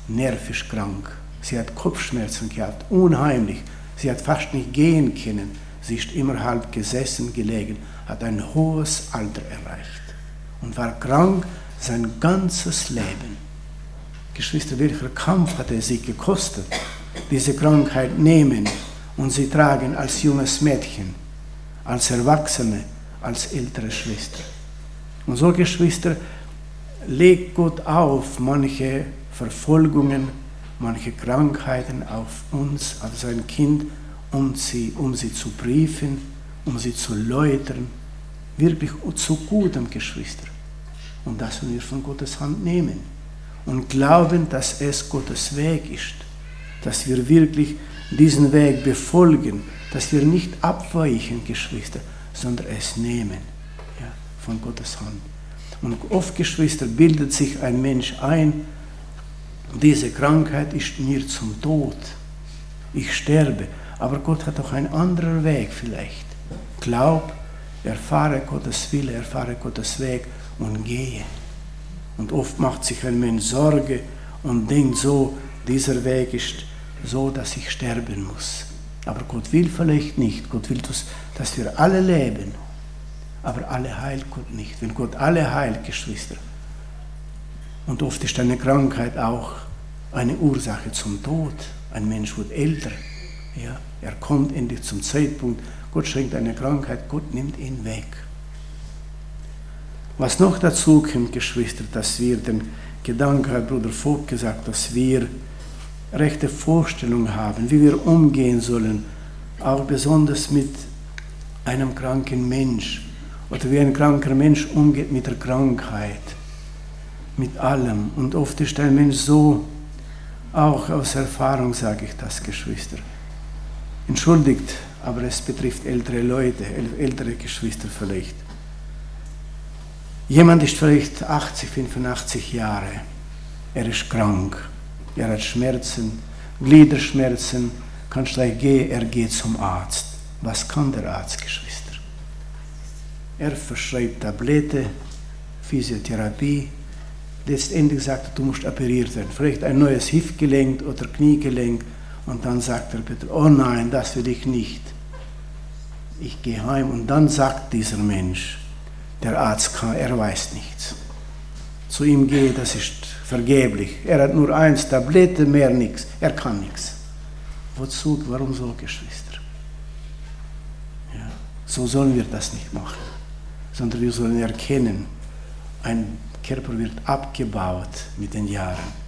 nervisch krank. Sie hat Kopfschmerzen gehabt, unheimlich. Sie hat fast nicht gehen können. Sie ist immer halb gesessen, gelegen, hat ein hohes Alter erreicht und war krank sein ganzes Leben. Geschwister, welcher Kampf hat er sie gekostet, diese Krankheit nehmen und sie tragen als junges Mädchen, als Erwachsene, als ältere Schwester. Und so, Geschwister, legt Gott auf manche Verfolgungen, manche Krankheiten auf uns, auf sein Kind, um sie, um sie zu briefen, um sie zu läutern, wirklich zu gutem, Geschwister. Und das wollen wir von Gottes Hand nehmen und glauben, dass es Gottes Weg ist, dass wir wirklich diesen Weg befolgen, dass wir nicht abweichen, Geschwister, sondern es nehmen, ja, von Gottes Hand. Und oft, Geschwister, bildet sich ein Mensch ein, diese Krankheit ist mir zum Tod, ich sterbe. Aber Gott hat auch einen anderen Weg vielleicht. Glaub, erfahre Gottes Wille, erfahre Gottes Weg und gehe. Und oft macht sich ein Mensch Sorge und denkt so, dieser Weg ist so, dass ich sterben muss. Aber Gott will vielleicht nicht. Gott will, dass wir alle leben. Aber alle heilt Gott nicht. Wenn Gott alle heilt, Geschwister, und oft ist eine Krankheit auch eine Ursache zum Tod. Ein Mensch wird älter. Ja, er kommt endlich zum Zeitpunkt, Gott schenkt eine Krankheit, Gott nimmt ihn weg. Was noch dazu kommt, Geschwister, dass wir den Gedanken, hat Bruder Vogt gesagt, dass wir rechte Vorstellungen haben, wie wir umgehen sollen, auch besonders mit einem kranken Mensch oder wie ein kranker Mensch umgeht mit der Krankheit, mit allem. Und oft ist ein Mensch so, auch aus Erfahrung sage ich das, Geschwister, entschuldigt, aber es betrifft ältere Leute, ältere Geschwister vielleicht. Jemand ist vielleicht achtzig, fünfundachtzig Jahre, er ist krank, er hat Schmerzen, Gliederschmerzen, kann schlecht gehen, er geht zum Arzt. Was kann der Arzt, Geschwister? Er verschreibt Tablette, Physiotherapie, letztendlich sagt er, du musst operiert werden, vielleicht ein neues Hüftgelenk oder Kniegelenk. Und dann sagt er bitte, oh nein, das will ich nicht. Ich gehe heim. Und dann sagt dieser Mensch, der Arzt kann, er weiß nichts. Zu ihm gehe, das ist vergeblich. Er hat nur eins, Tablette, mehr nichts. Er kann nichts. Wozu, warum so, Geschwister? Ja, so sollen wir das nicht machen. Sondern wir sollen erkennen, ein Körper wird abgebaut mit den Jahren.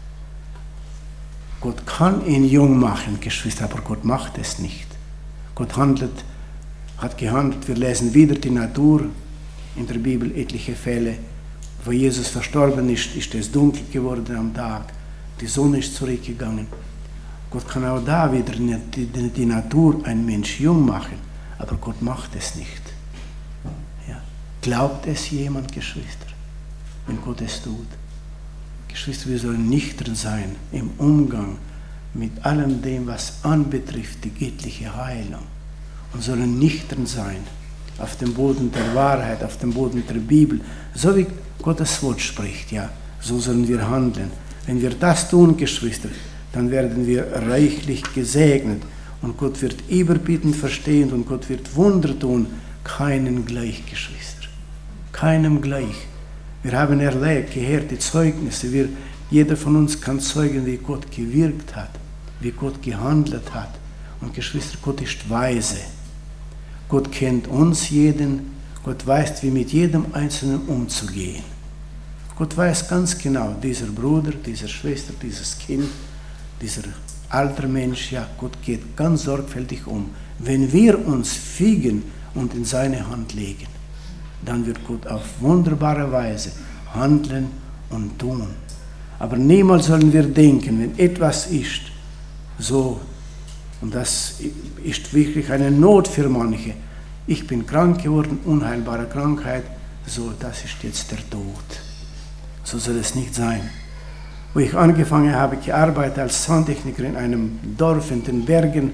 Gott kann ihn jung machen, Geschwister, aber Gott macht es nicht. Gott handelt, hat gehandelt, wir lesen wieder die Natur in der Bibel, etliche Fälle. Wo Jesus verstorben ist, ist es dunkel geworden am Tag, die Sonne ist zurückgegangen. Gott kann auch da wieder die, die, die Natur ein Mensch jung machen, aber Gott macht es nicht. Ja. Glaubt es jemand, Geschwister, wenn Gott es tut? Geschwister, wir sollen nüchtern sein im Umgang mit allem dem, was anbetrifft die göttliche Heilung. Und sollen nüchtern sein auf dem Boden der Wahrheit, auf dem Boden der Bibel. So wie Gottes Wort spricht, ja, so sollen wir handeln. Wenn wir das tun, Geschwister, dann werden wir reichlich gesegnet. Und Gott wird überbietend verstehen und Gott wird Wunder tun. Keinen gleich, Geschwister. Keinem gleich. Wir haben erlebt, gehört die Zeugnisse. Wir, jeder von uns kann zeugen, wie Gott gewirkt hat, wie Gott gehandelt hat. Und Geschwister, Gott ist weise. Gott kennt uns jeden. Gott weiß, wie mit jedem Einzelnen umzugehen. Gott weiß ganz genau, dieser Bruder, diese Schwester, dieses Kind, dieser alter Mensch, ja, Gott geht ganz sorgfältig um. Wenn wir uns fügen und in seine Hand legen, dann wird Gott auf wunderbare Weise handeln und tun. Aber niemals sollen wir denken, wenn etwas ist, so, und das ist wirklich eine Not für manche, ich bin krank geworden, unheilbare Krankheit, so, das ist jetzt der Tod. So soll es nicht sein. Wo ich angefangen habe, gearbeitet als Zahntechniker in einem Dorf in den Bergen,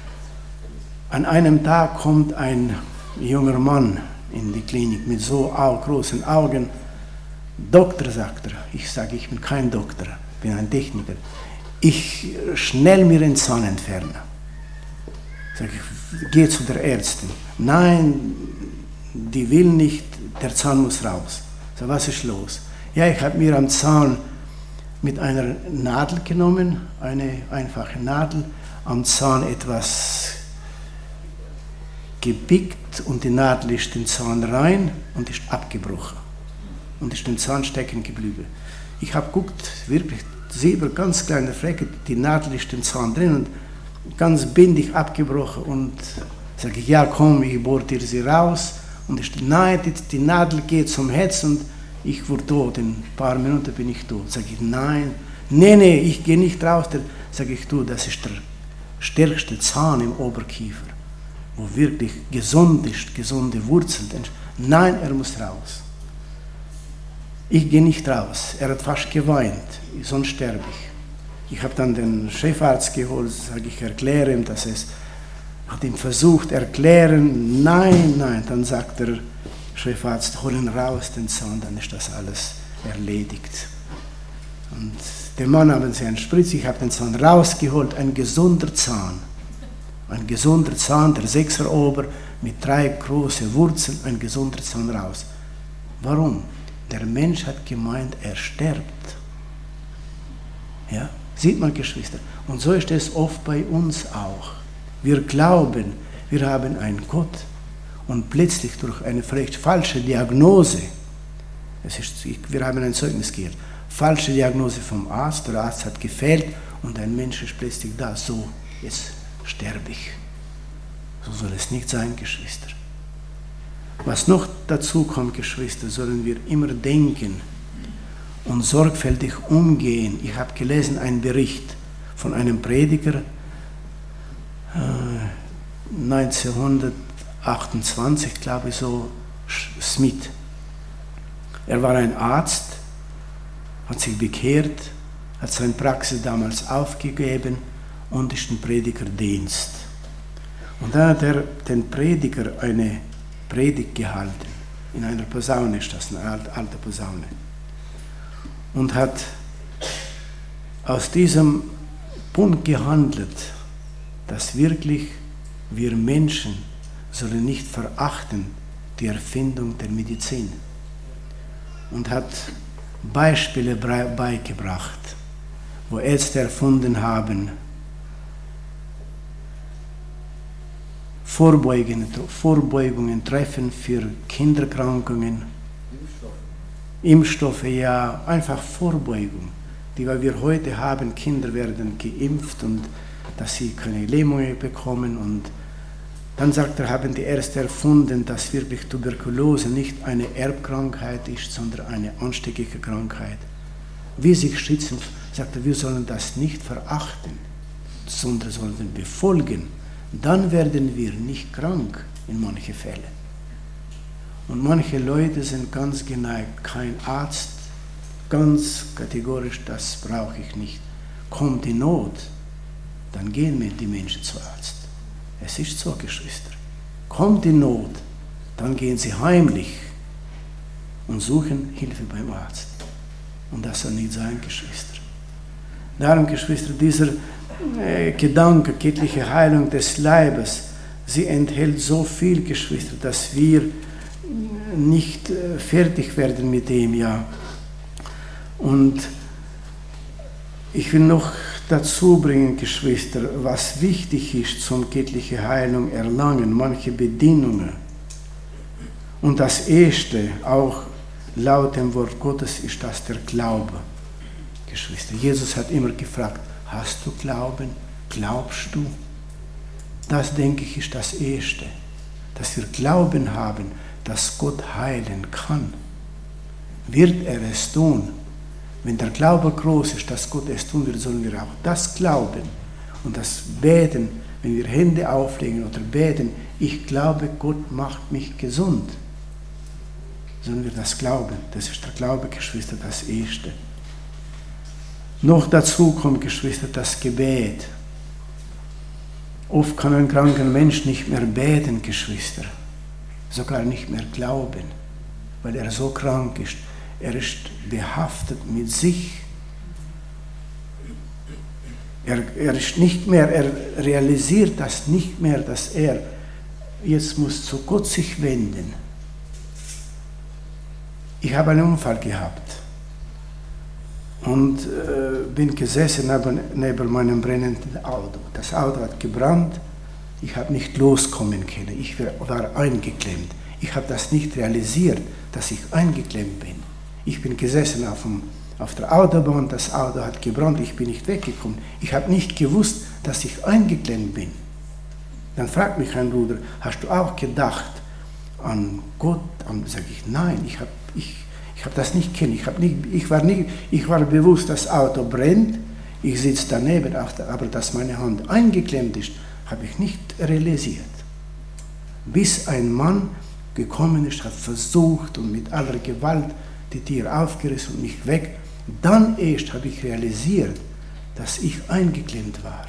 an einem Tag kommt ein junger Mann in die Klinik mit so großen Augen. Doktor, sagt er. Ich sage, ich bin kein Doktor, bin ein Techniker. ich schnell mir den Zahn entferne. Sag ich, geh zu der Ärztin. Nein, die will nicht, der Zahn muss raus. So, was ist los? Ja, ich habe mir am Zahn mit einer Nadel genommen, eine einfache Nadel, am Zahn etwas gepickt und die Nadel ist in den Zahn rein und ist abgebrochen und ist im Zahn stecken geblieben. Ich habe geguckt, wirklich sieben ganz kleine Flecke, die Nadel ist im Zahn drin und ganz bindig abgebrochen und sage ich, ja komm, ich bohre dir sie raus und ich, nein, die, die Nadel geht zum Herz und ich wurde tot, in ein paar Minuten bin ich tot. Sage ich, nein, nee, nee, ich gehe nicht raus. Sage ich, du, das ist der stärkste Zahn im Oberkiefer, wo wirklich gesund ist, gesunde Wurzeln. Nein, er muss raus. Ich gehe nicht raus. Er hat fast geweint, sonst sterbe ich. Ich habe dann den Chefarzt geholt, sage ich, erkläre ihm, dass es, hat ihm versucht, erklären, nein, nein, dann sagt der Chefarzt, hol ihn raus, den Zahn, dann ist das alles erledigt. Und dem Mann haben sie einen Spritz, ich habe den Zahn rausgeholt, ein gesunder Zahn. Ein gesunder Zahn, der Sechser Ober, mit drei großen Wurzeln, ein gesunder Zahn raus. Warum? Der Mensch hat gemeint, er stirbt. Ja, sieht man, Geschwister. Und so ist es oft bei uns auch. Wir glauben, wir haben einen Gott. Und plötzlich durch eine vielleicht falsche Diagnose, es ist, wir haben ein Zeugnis gehört, falsche Diagnose vom Arzt, der Arzt hat gefehlt und ein Mensch ist plötzlich da, so, jetzt sterbe ich. So soll es nicht sein, Geschwister. Was noch dazu kommt, Geschwister, sollen wir immer denken und sorgfältig umgehen. Ich habe gelesen einen Bericht von einem Prediger, äh, neunzehnhundertachtundzwanzig, glaube ich, so, Smith. Er war ein Arzt, hat sich bekehrt, hat seine Praxis damals aufgegeben und ist im Predigerdienst. Und dann hat er den Prediger eine Predigt gehalten. In einer Posaune ist das, eine alte Posaune. Und hat aus diesem Punkt gehandelt, dass wirklich wir Menschen sollen nicht verachten die Erfindung der Medizin. Und hat Beispiele beigebracht, wo Ärzte erfunden haben, Vorbeugungen, Vorbeugungen treffen für Kinderkrankungen, Impfstoffe. Impfstoffe, ja, einfach Vorbeugung, die wir heute haben. Kinder werden geimpft und dass sie keine Lähmungen bekommen. Und dann sagt er, haben die Ärzte erfunden, dass wirklich Tuberkulose nicht eine Erbkrankheit ist, sondern eine ansteckende Krankheit. Wie sich schützen, sagt er, wir sollen das nicht verachten, sondern sollen befolgen. Dann werden wir nicht krank in manchen Fällen. Und manche Leute sind ganz geneigt, kein Arzt, ganz kategorisch, das brauche ich nicht. Kommt die Not, dann gehen mir die Menschen zum Arzt. Es ist so, Geschwister. Kommt die Not, dann gehen sie heimlich und suchen Hilfe beim Arzt. Und das soll nicht sein, Geschwister. Darum, Geschwister, dieser äh, Gedanke, göttliche Heilung des Leibes, sie enthält so viel, Geschwister, dass wir nicht äh, fertig werden mit dem, ja. Und ich will noch dazu bringen, Geschwister, was wichtig ist zum göttliche Heilung erlangen, manche Bedingungen. Und das erste, auch laut dem Wort Gottes, ist das der Glaube. Geschwister, Jesus hat immer gefragt, hast du Glauben? Glaubst du? Das, denke ich, ist das erste, dass wir Glauben haben, dass Gott heilen kann. Wird er es tun? Wenn der Glaube groß ist, dass Gott es tun wird, sollen wir auch das glauben und das beten, wenn wir Hände auflegen oder beten, ich glaube, Gott macht mich gesund. Sollen wir das glauben? Das ist der Glaube, Geschwister, das Erste. Noch dazu kommt, Geschwister, das Gebet. Oft kann ein kranker Mensch nicht mehr beten, Geschwister, sogar nicht mehr glauben, weil er so krank ist. Er ist behaftet mit sich. Er, er ist nicht mehr, er realisiert das nicht mehr, dass er jetzt muss zu Gott sich wenden. Ich habe einen Unfall gehabt und äh, bin gesessen neben, neben meinem brennenden Auto. Das Auto hat gebrannt, ich habe nicht loskommen können, ich war eingeklemmt. Ich habe das nicht realisiert, dass ich eingeklemmt bin. Ich bin gesessen auf, dem, auf der Autobahn, das Auto hat gebrannt, ich bin nicht weggekommen. Ich habe nicht gewusst, dass ich eingeklemmt bin. Dann fragt mich ein Bruder, hast du auch gedacht an Gott? Dann sage ich, nein, ich habe ich, ich hab das nicht kennen. Ich, nicht, ich, war nicht, ich war bewusst, das Auto brennt, ich sitze daneben, aber dass meine Hand eingeklemmt ist, habe ich nicht realisiert. Bis ein Mann gekommen ist, hat versucht und mit aller Gewalt die Tür aufgerissen und mich weg. Dann erst habe ich realisiert, dass ich eingeklemmt war.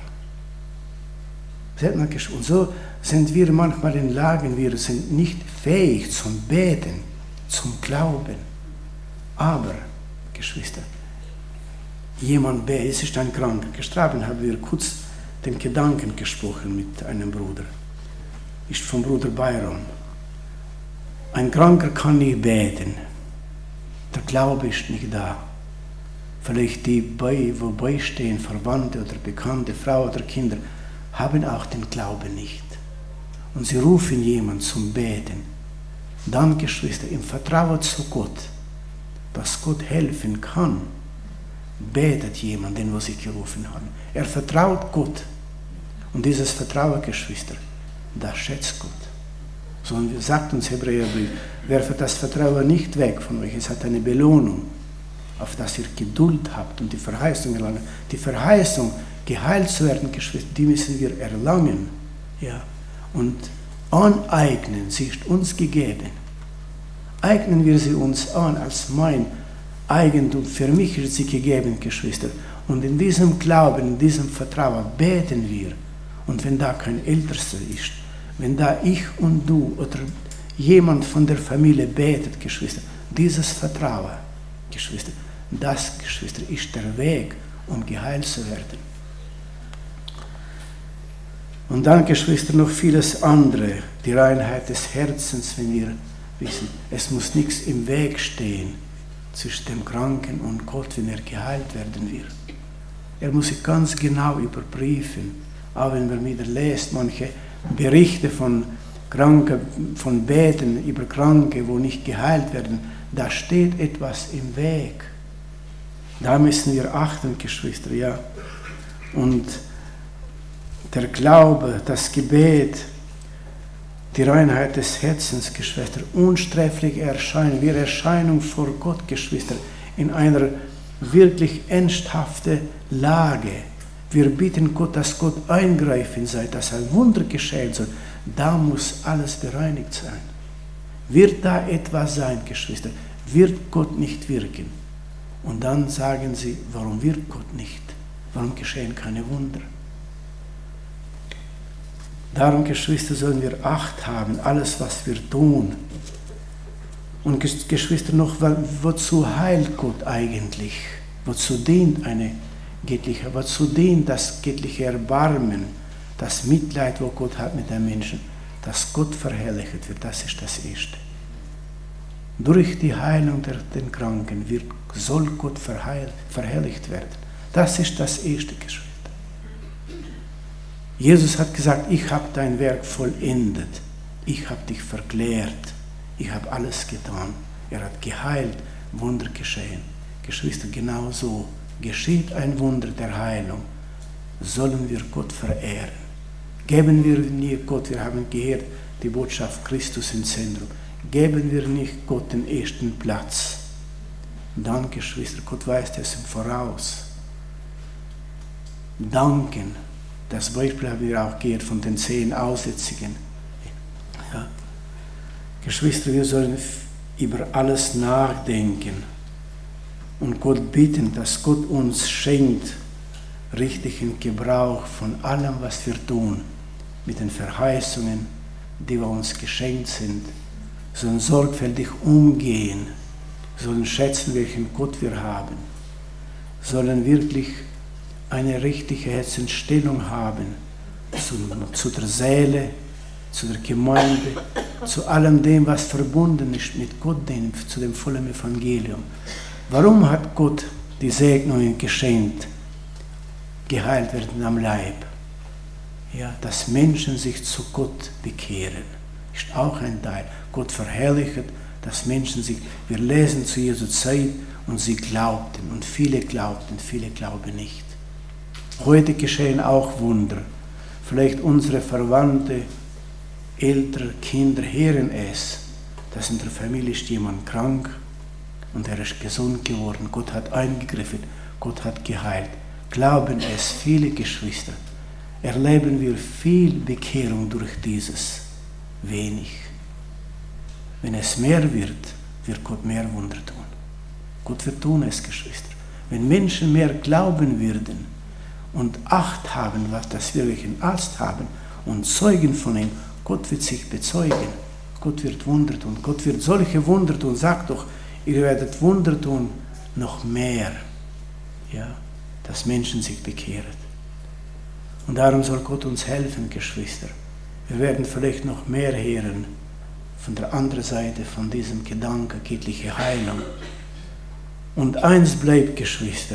Und so sind wir manchmal in Lagen, wir sind nicht fähig zum Beten, zum Glauben. Aber, Geschwister, jemand betet, es ist ein Kranker gestorben, haben wir kurz den Gedanken gesprochen mit einem Bruder. Ist vom Bruder Byron. Ein Kranker kann nicht beten. Der Glaube ist nicht da. Vielleicht die, bei, wo beistehen, Verwandte oder Bekannte, Frau oder Kinder, haben auch den Glauben nicht. Und sie rufen jemanden zum Beten. Dann, Geschwister, im Vertrauen zu Gott, dass Gott helfen kann, betet jemand, den was sie gerufen haben. Er vertraut Gott. Und dieses Vertrauen, Geschwister, das schätzt Gott. So sagt uns Hebräerbrief, werft das Vertrauen nicht weg von euch, es hat eine Belohnung, auf das ihr Geduld habt und die Verheißung erlangen. Die Verheißung, geheilt zu werden, Geschwister, die müssen wir erlangen. Ja. Und aneignen, sie ist uns gegeben. Eignen wir sie uns an als mein Eigentum. Für mich ist sie gegeben, Geschwister. Und in diesem Glauben, in diesem Vertrauen beten wir. Und wenn da kein Ältester ist, wenn da ich und du oder jemand von der Familie betet, Geschwister, dieses Vertrauen, Geschwister, das, Geschwister, ist der Weg, um geheilt zu werden. Und dann, Geschwister, noch vieles andere, die Reinheit des Herzens, wenn wir wissen, es muss nichts im Weg stehen zwischen dem Kranken und Gott, wenn er geheilt werden wird. Er muss sich ganz genau überprüfen, auch wenn man wieder liest, manche Berichte von Kranken, von Beten über Kranke, wo nicht geheilt werden, da steht etwas im Weg. Da müssen wir achten, Geschwister, ja. Und der Glaube, das Gebet, die Reinheit des Herzens, Geschwister, unsträfliche Erscheinung, wir Erscheinung vor Gott, Geschwister, in einer wirklich ernsthaften Lage. Wir bitten Gott, dass Gott eingreifen sei, dass ein Wunder geschehen soll. Da muss alles bereinigt sein. Wird da etwas sein, Geschwister, wird Gott nicht wirken. Und dann sagen sie, warum wirkt Gott nicht? Warum geschehen keine Wunder? Darum, Geschwister, sollen wir Acht haben, alles, was wir tun. Und Geschwister, noch, wozu heilt Gott eigentlich? Wozu dient eine göttliche, wozu dient das göttliche Erbarmen, das Mitleid, wo Gott hat mit den Menschen? Dass Gott verherrlicht wird, das ist das Erste. Durch die Heilung der den Kranken wird, soll Gott verheil, verherrlicht werden. Das ist das Erste, Geschwister. Jesus hat gesagt, ich habe dein Werk vollendet, ich habe dich verklärt, ich habe alles getan. Er hat geheilt, Wunder geschehen. Geschwister, genau so geschieht ein Wunder der Heilung. Sollen wir Gott verehren. Geben wir nicht Gott, wir haben gehört, die Botschaft Christus im Zentrum. Geben wir nicht Gott den ersten Platz. Dann, Geschwister, Gott weiß das im Voraus. Danken. Das Beispiel haben wir auch gehört von den zehn Aussätzigen. Ja. Geschwister, wir sollen über alles nachdenken und Gott bitten, dass Gott uns schenkt richtigen Gebrauch von allem, was wir tun, mit den Verheißungen, die wir uns geschenkt sind, sollen sorgfältig umgehen, sollen schätzen, welchen Gott wir haben, sollen wirklich eine richtige Herzensstellung haben zu, zu der Seele, zu der Gemeinde, zu allem dem, was verbunden ist mit Gott, dem, zu dem vollen Evangelium. Warum hat Gott die Segnungen geschenkt? Geheilt werden am Leib. Ja, dass Menschen sich zu Gott bekehren, ist auch ein Teil. Gott verherrlicht, dass Menschen sich, wir lesen zu Jesu Zeit und sie glaubten und viele glaubten, viele glauben nicht. Heute geschehen auch Wunder. Vielleicht unsere Verwandte, Eltern, Kinder hören es, dass in der Familie ist jemand krank und er ist gesund geworden. Gott hat eingegriffen, Gott hat geheilt. Glauben es viele Geschwister. Erleben wir viel Bekehrung durch dieses. Wenig. Wenn es mehr wird, wird Gott mehr Wunder tun. Gott wird tun es, Geschwister. Wenn Menschen mehr glauben würden und Acht haben, was das wirklich ein Arzt haben und Zeugen von ihm, Gott wird sich bezeugen. Gott wird Wunder tun. Gott wird solche Wunder tun. Sagt doch, ihr werdet Wunder tun, noch mehr. Ja, dass Menschen sich bekehren. Und darum soll Gott uns helfen, Geschwister. Wir werden vielleicht noch mehr hören von der anderen Seite von diesem Gedanke, göttliche Heilung. Und eins bleibt, Geschwister.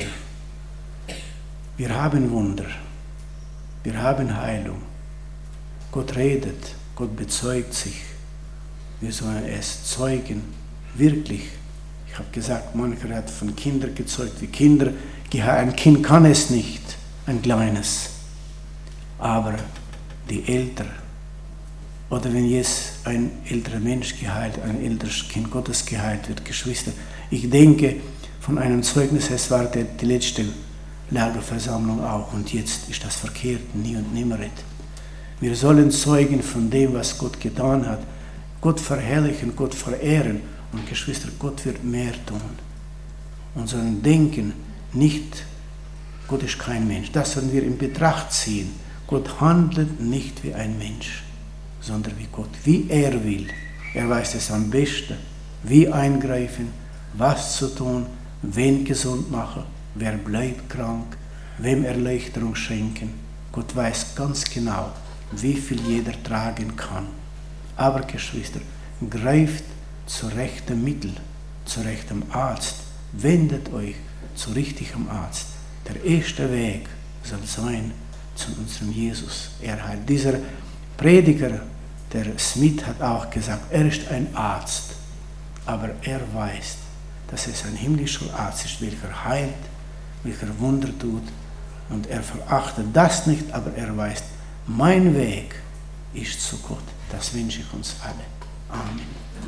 Wir haben Wunder. Wir haben Heilung. Gott redet. Gott bezeugt sich. Wir sollen es zeugen. Wirklich. Ich habe gesagt, mancher hat von Kindern gezeugt, wie Kinder. Ein Kind kann es nicht, ein kleines. Aber die Eltern, oder wenn jetzt ein älterer Mensch geheilt, ein älteres Kind Gottes geheilt wird, Geschwister, ich denke von einem Zeugnis, es war die, die letzte Lagerversammlung auch und jetzt ist das verkehrt, nie und nimmer. Wir sollen zeugen von dem, was Gott getan hat, Gott verherrlichen, Gott verehren und Geschwister, Gott wird mehr tun. Und sollen denken, nicht, Gott ist kein Mensch, das sollen wir in Betracht ziehen. Gott handelt nicht wie ein Mensch, sondern wie Gott, wie er will. Er weiß es am besten, wie eingreifen, was zu tun, wen gesund machen, wer bleibt krank, wem Erleichterung schenken. Gott weiß ganz genau, wie viel jeder tragen kann. Aber, Geschwister, greift zu rechtem Mittel, zu rechtem Arzt, wendet euch zu richtigem Arzt. Der erste Weg soll sein, zu unserem Jesus. Er hat dieser Prediger, der Smith, hat auch gesagt, er ist ein Arzt, aber er weiß, dass es ein himmlischer Arzt ist, welcher heilt, welcher Wunder tut und er verachtet das nicht, aber er weiß, mein Weg ist zu Gott. Das wünsche ich uns alle. Amen.